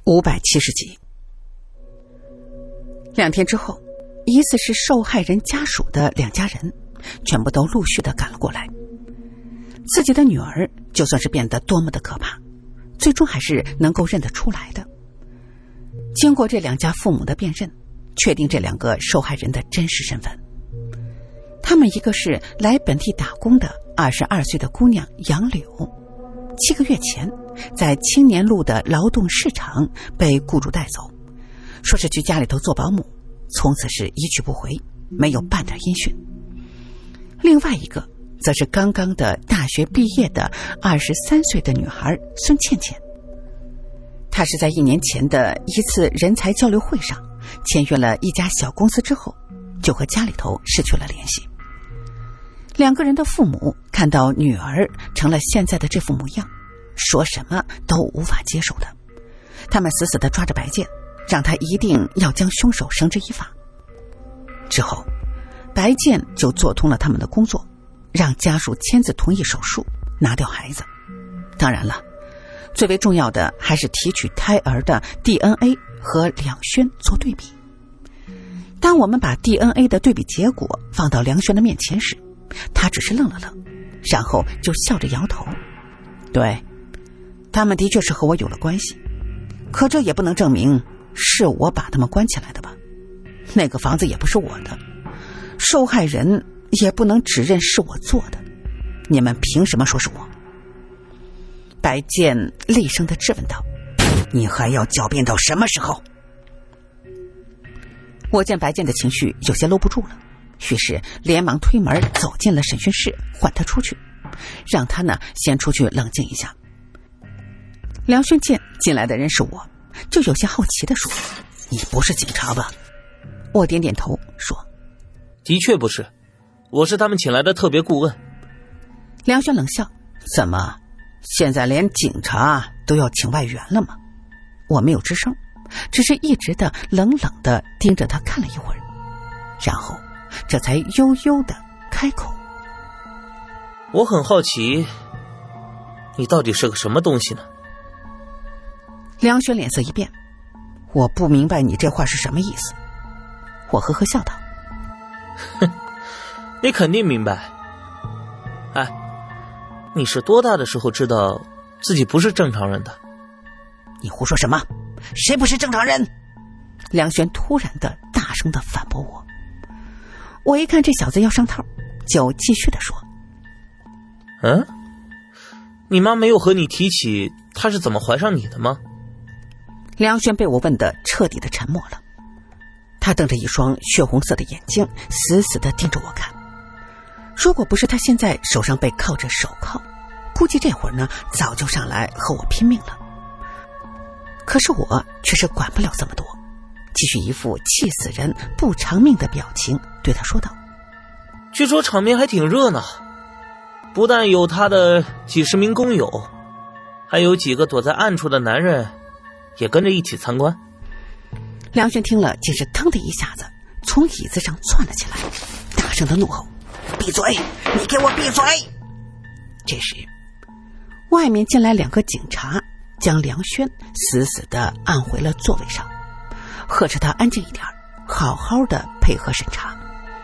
570集。2天之后，疑似是受害人家属的2家人全部都陆续的赶了过来。自己的女儿就算是变得多么的可怕，最终还是能够认得出来的。经过这2家父母的辨认，确定这2个受害人的真实身份。他们一个是来本地打工的22岁的姑娘杨柳，7个月前在青年路的劳动市场被雇主带走，说是去家里头做保姆，从此是一去不回，没有半点音讯。另外一个则是刚刚的大学毕业的23岁的女孩孙倩倩。她是在1年前的一次人才交流会上签约了一家小公司之后，就和家里头失去了联系。2个人的父母看到女儿成了现在的这副模样，说什么都无法接受的。他们死死地抓着白健，让他一定要将凶手绳之以法。之后白健就做通了他们的工作，让家属签字同意手术拿掉孩子。当然了，最为重要的还是提取胎儿的 DNA 和梁轩做对比。当我们把 DNA 的对比结果放到梁轩的面前时，他只是愣了愣，然后就笑着摇头。对，他们的确是和我有了关系，可这也不能证明是我把他们关起来的吧？那个房子也不是我的，受害人也不能指认是我做的，你们凭什么说是我？白健厉声地质问道：你还要狡辩到什么时候？我见白健的情绪有些搂不住了，于是连忙推门走进了审讯室，唤他出去，让他呢先出去冷静一下。梁轩见进来的人是我，就有些好奇地说：你不是警察吧？我点点头说： 的确不是，我是他们请来的特别顾问。 梁轩冷笑：怎么现在连警察都要请外援了吗？我没有吱声，只是一直的冷冷的盯着他看了一会儿，然后这才悠悠的开口： 我很好奇，你到底是个什么东西呢？ 梁轩脸色一变：我不明白你这话是什么意思。我呵呵笑道： 哼，你肯定明白。哎，你是多大的时候知道自己不是正常人的？ 你胡说什么？谁不是正常人？梁轩突然的大声的反驳我。我一看这小子要上套，就继续的说： 你妈没有和你提起她是怎么怀上你的吗？ 梁轩被我问得彻底的沉默了，他瞪着一双血红色的眼睛，死死地盯着我看。如果不是他现在手上被铐着手铐，估计这会儿呢早就上来和我拼命了。可是我却是管不了这么多，继续一副气死人不偿命的表情对他说道： 据说场面还挺热闹，不但有他的几十名工友，还有几个躲在暗处的男人也跟着一起参观。 梁轩听了竟是腾的一下子从椅子上窜了起来，大声的怒吼：闭嘴，你给我闭嘴！这时外面进来2个警察，将梁轩死死地按回了座位上，呵斥他安静一点，好好的配合审查。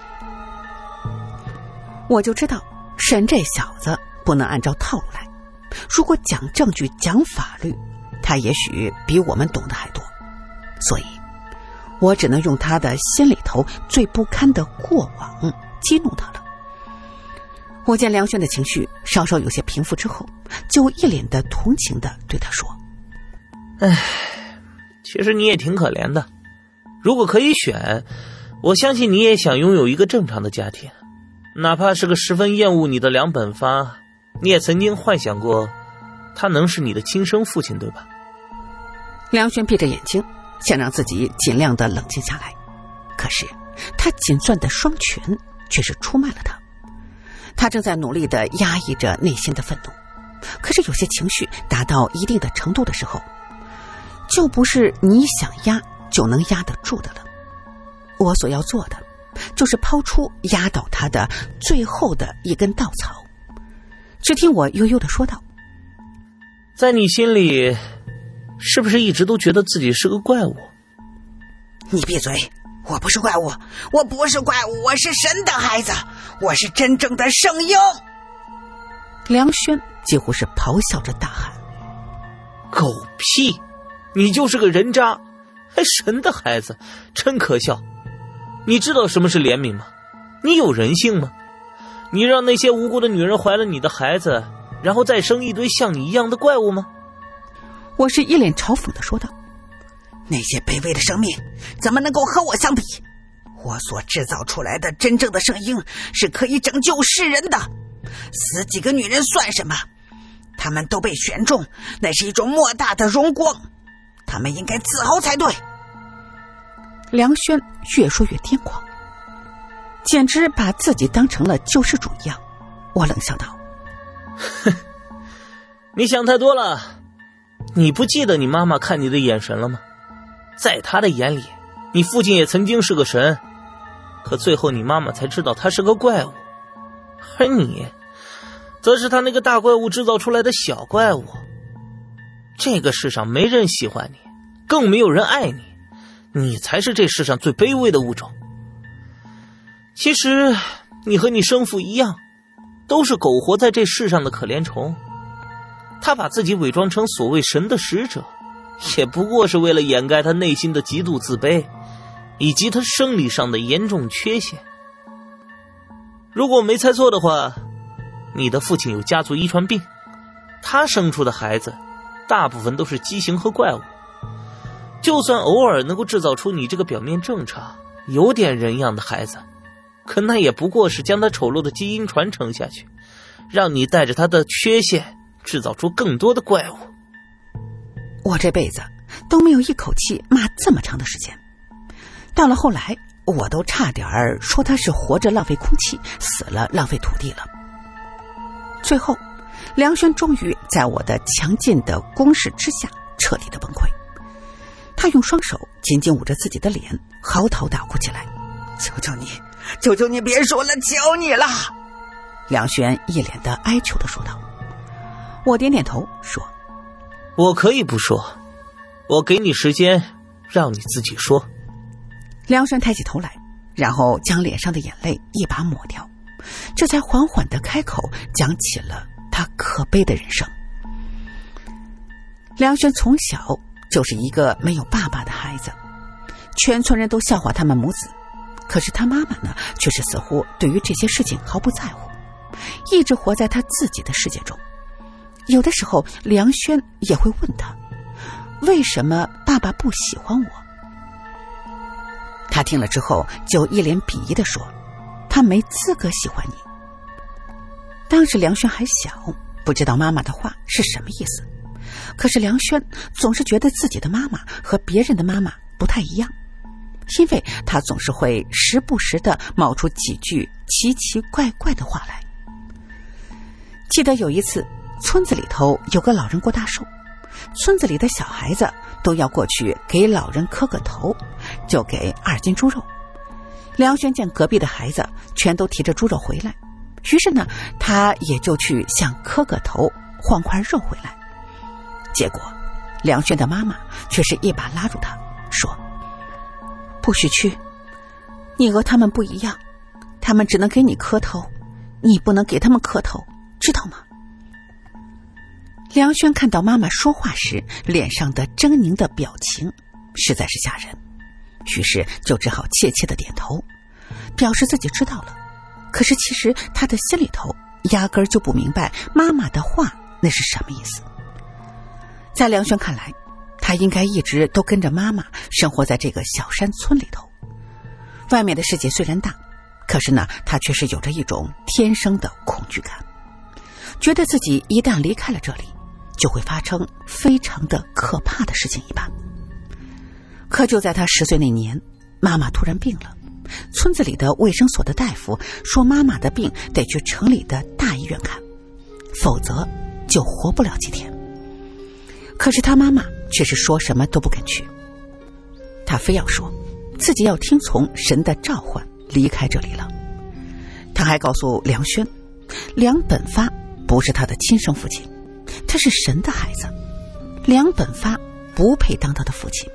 我就知道审这小子不能按照套路来，如果讲证据讲法律，他也许比我们懂得还多，所以我只能用他的心里头最不堪的过往激怒他了。我见梁轩的情绪稍稍有些平复之后，就一脸的同情的对他说： 其实你也挺可怜的，如果可以选，我相信你也想拥有一个正常的家庭，哪怕是个十分厌恶你的梁本发，你也曾经幻想过他能是你的亲生父亲，对吧？ 梁轩闭着眼睛，想让自己尽量的冷静下来，可是他紧攥的双拳却是出卖了他。他正在努力地压抑着内心的愤怒，可是有些情绪达到一定的程度的时候，就不是你想压就能压得住的了。我所要做的就是抛出压倒他的最后的一根稻草。只听我悠悠地说道： 在你心里， 是不是一直都觉得自己是个怪物？ 你闭嘴！我不是怪物，我不是怪物，我是神的孩子，我是真正的圣婴！ 梁轩几乎是咆哮着大喊。 狗屁！你就是个人渣，还神的孩子，真可笑！你知道什么是怜悯吗？你有人性吗？你让那些无辜的女人怀了你的孩子，然后再生一堆像你一样的怪物吗？ 我是一脸嘲讽地说道。 那些卑微的生命怎么能够和我相比？我所制造出来的真正的圣婴是可以拯救世人的，死几个女人算什么？他们都被选中，那是一种莫大的荣光，他们应该自豪才对。 梁轩越说越癫狂，简直把自己当成了救世主一样。我冷笑道： 哼，你想太多了。你不记得你妈妈看你的眼神了吗？在她的眼里，你父亲也曾经是个神，可最后你妈妈才知道他是个怪物，而你则是他那个大怪物制造出来的小怪物。这个世上没人喜欢你，更没有人爱你，你才是这世上最卑微的物种。其实你和你生父一样，都是苟活在这世上的可怜虫。他把自己伪装成所谓神的使者，也不过是为了掩盖他内心的极度自卑，以及他生理上的严重缺陷。如果没猜错的话，你的父亲有家族遗传病，他生出的孩子大部分都是畸形和怪物。就算偶尔能够制造出你这个表面正常、有点人样的孩子，可那也不过是将他丑陋的基因传承下去，让你带着他的缺陷制造出更多的怪物。 我这辈子都没有一口气骂这么长的时间，到了后来我都差点说他是活着浪费空气，死了浪费土地了。最后梁轩终于在我的强劲的攻势之下彻底的崩溃，他用双手紧紧捂着自己的脸，嚎啕大哭起来： 求求你，求求你别说了，求你了！ 梁轩一脸的哀求地说道。我点点头说： 我可以不说，我给你时间让你自己说。 梁轩抬起头来，然后将脸上的眼泪一把抹掉，这才缓缓地开口讲起了他可悲的人生。梁轩从小就是一个没有爸爸的孩子，全村人都笑话他们母子，可是他妈妈呢，却是似乎对于这些事情毫不在乎，一直活在他自己的世界中。有的时候梁轩也会问他，为什么爸爸不喜欢我？他听了之后就一脸鄙夷地说，他没资格喜欢你。当时梁轩还小，不知道妈妈的话是什么意思，可是梁轩总是觉得自己的妈妈和别人的妈妈不太一样，因为他总是会时不时地冒出几句奇奇怪怪的话来。记得有一次村子里头有个老人过大寿，村子里的小孩子都要过去给老人磕个头，就给2斤猪肉。梁轩见隔壁的孩子全都提着猪肉回来，于是呢，他也就去想磕个头，换块肉回来。结果梁轩的妈妈却是一把拉住他说，不许去，你和他们不一样，他们只能给你磕头，你不能给他们磕头，知道吗？梁轩看到妈妈说话时脸上的狰狞的表情实在是吓人，于是就只好怯怯的点头，表示自己知道了。可是其实他的心里头压根儿就不明白妈妈的话那是什么意思。在梁轩看来，他应该一直都跟着妈妈生活在这个小山村里头，外面的世界虽然大，可是呢，他却是有着一种天生的恐惧感，觉得自己一旦离开了这里，就会发生非常的可怕的事情一般。可就在他10岁那年，妈妈突然病了，村子里的卫生所的大夫说妈妈的病得去城里的大医院看，否则就活不了几天。可是他妈妈却是说什么都不肯去，他非要说自己要听从神的召唤离开这里了。他还告诉梁轩，梁本发不是他的亲生父亲，他是神的孩子，梁本发不配当他的父亲。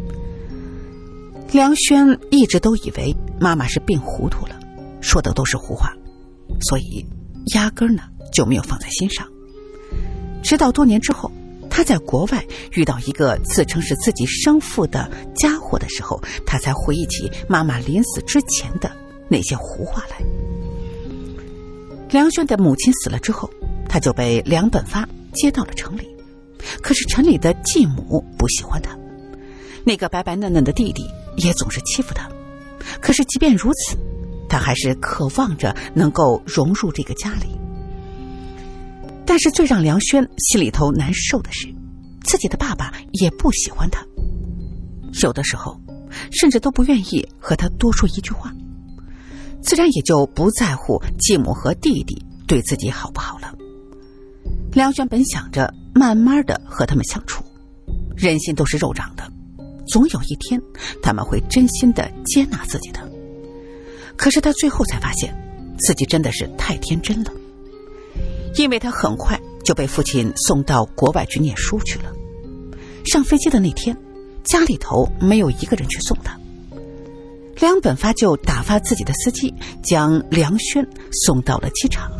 梁轩一直都以为妈妈是病糊涂了，说的都是胡话，所以压根儿呢就没有放在心上。直到多年之后，他在国外遇到一个自称是自己生父的家伙的时候，他才回忆起妈妈临死之前的那些胡话来。梁轩的母亲死了之后，他就被梁本发接到了城里，可是城里的继母不喜欢他，那个白白嫩嫩的弟弟也总是欺负他。可是即便如此，他还是渴望着能够融入这个家里。但是最让梁轩心里头难受的是，自己的爸爸也不喜欢他，有的时候甚至都不愿意和他多说一句话，自然也就不在乎继母和弟弟对自己好不好了。梁轩本想着慢慢的和他们相处，人心都是肉长的，总有一天他们会真心的接纳自己的。可是他最后才发现自己真的是太天真了，因为他很快就被父亲送到国外去念书去了。上飞机的那天，家里头没有一个人去送他，梁本发就打发自己的司机将梁轩送到了机场。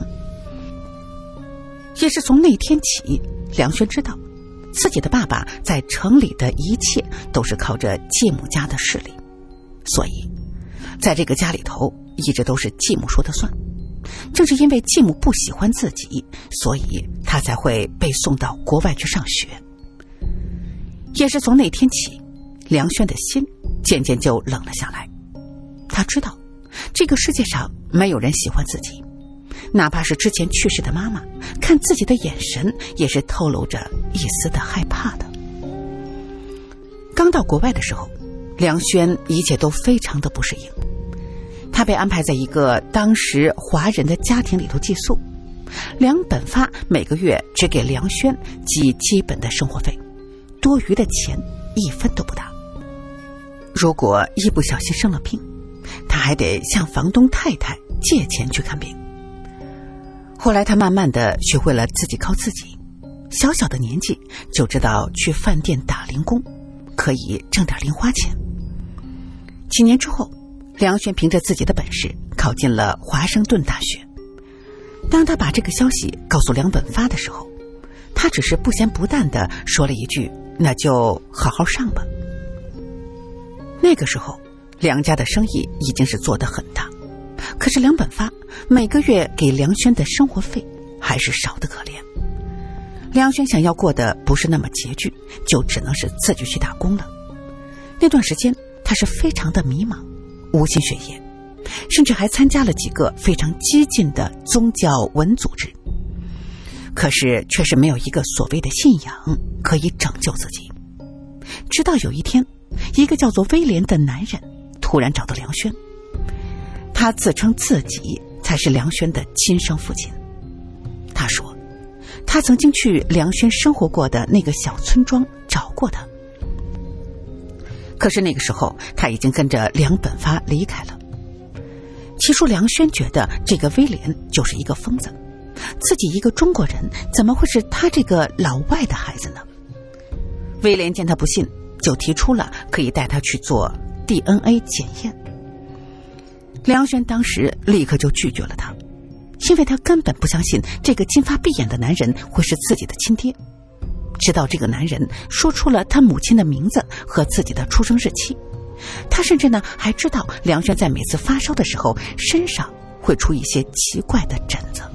也是从那天起，梁轩知道自己的爸爸在城里的一切都是靠着继母家的势力，所以在这个家里头一直都是继母说的算。正是因为继母不喜欢自己，所以他才会被送到国外去上学。也是从那天起，梁轩的心渐渐就冷了下来。他知道这个世界上没有人喜欢自己，哪怕是之前去世的妈妈，看自己的眼神也是透露着一丝的害怕的。刚到国外的时候，梁轩一切都非常的不适应。他被安排在一个当时华人的家庭里头寄宿，梁本发每个月只给梁轩寄基本的生活费，多余的钱一分都不拿。如果一不小心生了病，他还得向房东太太借钱去看病。后来他慢慢的学会了自己靠自己，小小的年纪就知道去饭店打零工，可以挣点零花钱。几年之后，梁轩凭着自己的本事考进了华盛顿大学。当他把这个消息告诉梁本发的时候，他只是不咸不淡地说了一句，那就好好上吧。那个时候梁家的生意已经是做得很大，可是梁本发每个月给梁轩的生活费还是少得可怜。梁轩想要过得不是那么拮据，就只能是自己去打工了。那段时间他是非常的迷茫，无心学业，甚至还参加了几个非常激进的宗教文组织，可是却是没有一个所谓的信仰可以拯救自己。直到有一天，一个叫做威廉的男人突然找到梁轩，他自称自己才是梁轩的亲生父亲。他说他曾经去梁轩生活过的那个小村庄找过他，可是那个时候他已经跟着梁本发离开了。起初梁轩觉得这个威廉就是一个疯子，自己一个中国人怎么会是他这个老外的孩子呢？威廉见他不信，就提出了可以带他去做 DNA 检验。梁轩当时立刻就拒绝了他，因为他根本不相信这个金发碧眼的男人会是自己的亲爹。直到这个男人说出了他母亲的名字和自己的出生日期，他甚至呢还知道梁轩在每次发烧的时候身上会出一些奇怪的疹子。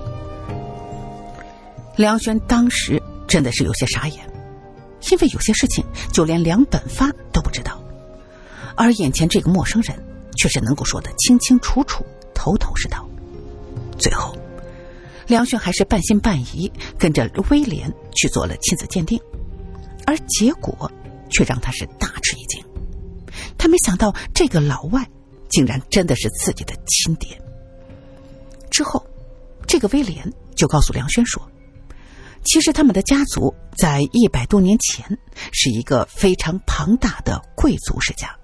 梁轩当时真的是有些傻眼，因为有些事情就连梁本发都不知道，而眼前这个陌生人却是能够说得清清楚楚，头头是道。最后梁轩还是半信半疑跟着威廉去做了亲子鉴定，而结果却让他是大吃一惊。他没想到这个老外竟然真的是自己的亲爹。之后这个威廉就告诉梁轩说，其实他们的家族在100多年前是一个非常庞大的贵族世家，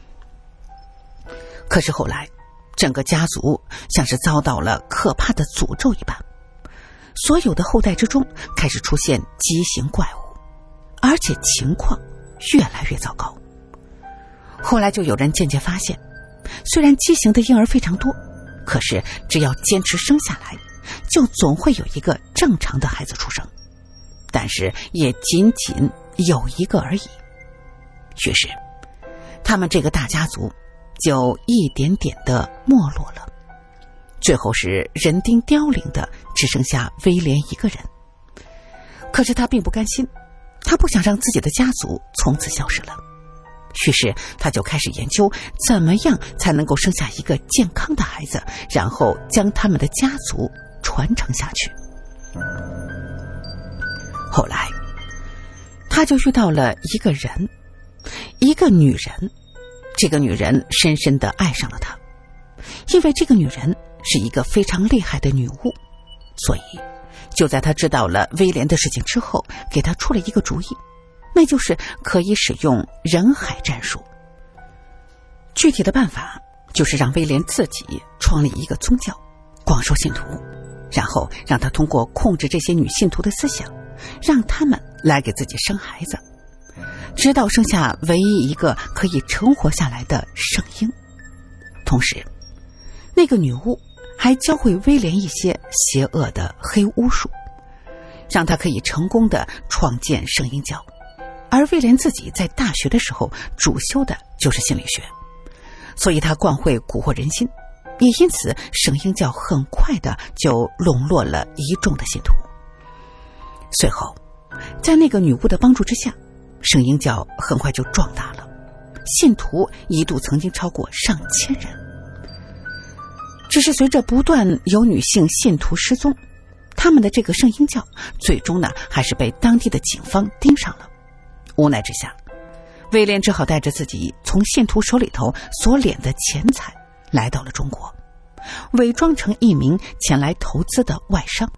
可是后来整个家族像是遭到了可怕的诅咒一般，所有的后代之中开始出现畸形怪物，而且情况越来越糟糕。后来就有人渐渐发现，虽然畸形的婴儿非常多，可是只要坚持生下来，就总会有一个正常的孩子出生，但是也仅仅有一个而已。于是他们这个大家族就一点点的没落了，最后是人丁凋零的，只剩下威廉一个人。可是他并不甘心，他不想让自己的家族从此消失了，于是他就开始研究怎么样才能够生下一个健康的孩子，然后将他们的家族传承下去。后来他就遇到了一个人，一个女人，这个女人深深地爱上了他，因为这个女人是一个非常厉害的女巫，所以就在他知道了威廉的事情之后，给他出了一个主意，那就是可以使用人海战术。具体的办法就是让威廉自己创立一个宗教，广收信徒，然后让他通过控制这些女信徒的思想，让他们来给自己生孩子，直到生下唯一一个可以成活下来的圣婴。同时那个女巫还教会威廉一些邪恶的黑巫术，让他可以成功的创建圣婴教。而威廉自己在大学的时候主修的就是心理学，所以他惯会蛊惑人心，也因此圣婴教很快的就笼络了一众的信徒。随后在那个女巫的帮助之下，圣婴教很快就壮大了，信徒一度曾经超过上千人。只是随着不断有女性信徒失踪，他们的这个圣婴教最终呢还是被当地的警方盯上了。无奈之下，威廉只好带着自己从信徒手里头所敛的钱财来到了中国，伪装成一名前来投资的外商。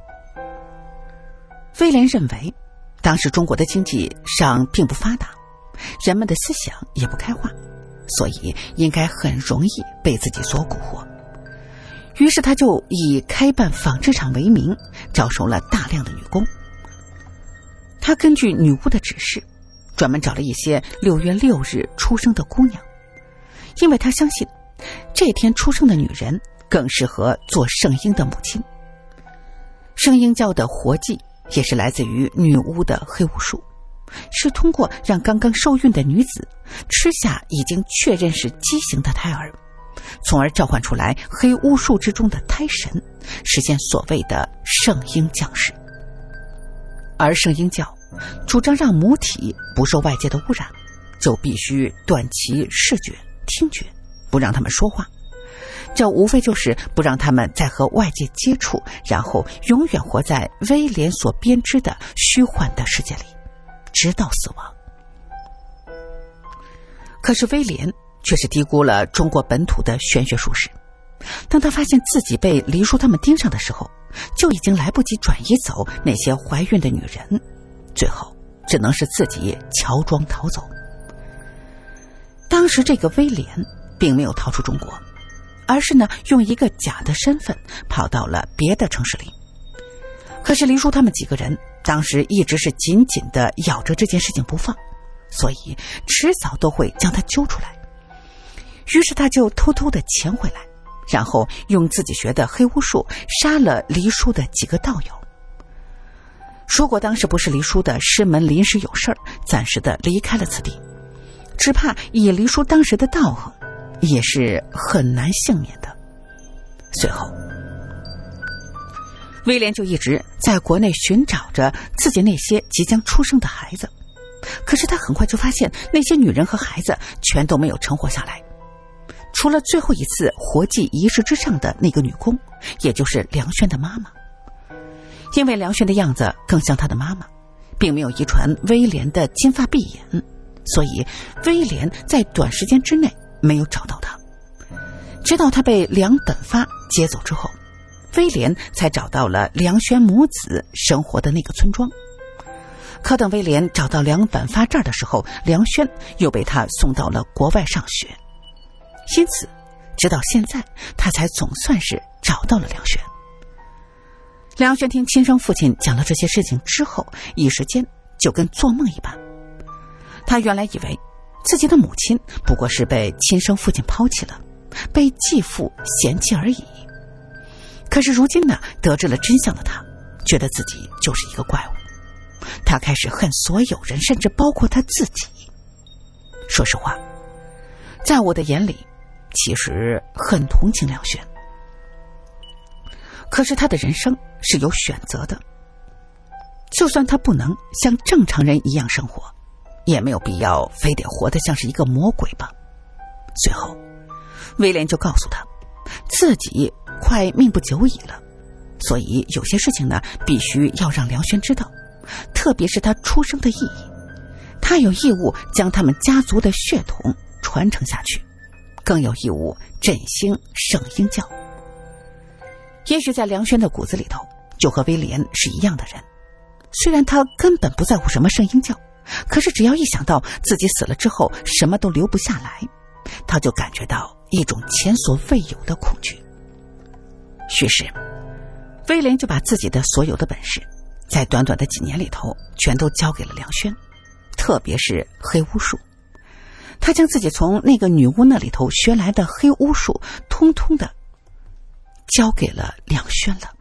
威廉认为当时中国的经济上并不发达，人们的思想也不开化，所以应该很容易被自己所蛊惑。于是他就以开办纺织厂为名，招收了大量的女工。他根据女巫的指示，专门找了一些6月6日出生的姑娘，因为他相信这天出生的女人更适合做圣婴的母亲。圣婴教的活计也是来自于女巫的黑巫术，是通过让刚刚受孕的女子吃下已经确认是畸形的胎儿，从而召唤出来黑巫术之中的胎神，实现所谓的圣婴降世。而圣婴教主张让母体不受外界的污染，就必须断其视觉、听觉，不让他们说话。这无非就是不让他们再和外界接触，然后永远活在威廉所编织的虚幻的世界里，直到死亡。可是威廉却是低估了中国本土的玄学术士，当他发现自己被黎叔他们盯上的时候，就已经来不及转移走那些怀孕的女人，最后只能是自己乔装逃走。当时这个威廉并没有逃出中国，而是呢用一个假的身份跑到了别的城市里。可是黎叔他们几个人当时一直是紧紧地咬着这件事情不放，所以迟早都会将他揪出来。于是他就偷偷地潜回来，然后用自己学的黑巫术杀了黎叔的几个道友。如果当时不是黎叔的师门临时有事儿，暂时的离开了此地，只怕以黎叔当时的道行，也是很难幸免的。随后威廉就一直在国内寻找着自己那些即将出生的孩子，可是他很快就发现那些女人和孩子全都没有成活下来，除了最后一次活祭仪式之上的那个女工，也就是梁轩的妈妈。因为梁轩的样子更像他的妈妈，并没有遗传威廉的金发碧眼，所以威廉在短时间之内没有找到他。直到他被梁本发接走之后，威廉才找到了梁轩母子生活的那个村庄。可等威廉找到梁本发这儿的时候，梁轩又被他送到了国外上学，因此直到现在他才总算是找到了梁轩。梁轩听亲生父亲讲了这些事情之后，一时间就跟做梦一般。 他原来以为自己的母亲不过是被亲生父亲抛弃了，被继父嫌弃而已。可是如今呢，得知了真相的他，觉得自己就是一个怪物。他开始恨所有人，甚至包括他自己。说实话，在我的眼里，其实很同情梁轩。可是他的人生是有选择的，就算他不能像正常人一样生活，也没有必要非得活得像是一个魔鬼吧。随后威廉就告诉他，自己快命不久矣了，所以有些事情呢，必须要让梁轩知道，特别是他出生的意义。他有义务将他们家族的血统传承下去，更有义务振兴圣婴教。也许在梁轩的骨子里头，就和威廉是一样的人，虽然他根本不在乎什么圣婴教，可是只要一想到自己死了之后什么都留不下来，他就感觉到一种前所未有的恐惧。于是威廉就把自己的所有的本事在短短的几年里头全都交给了梁轩，特别是黑巫术。他将自己从那个女巫那里头学来的黑巫术通通的交给了梁轩了。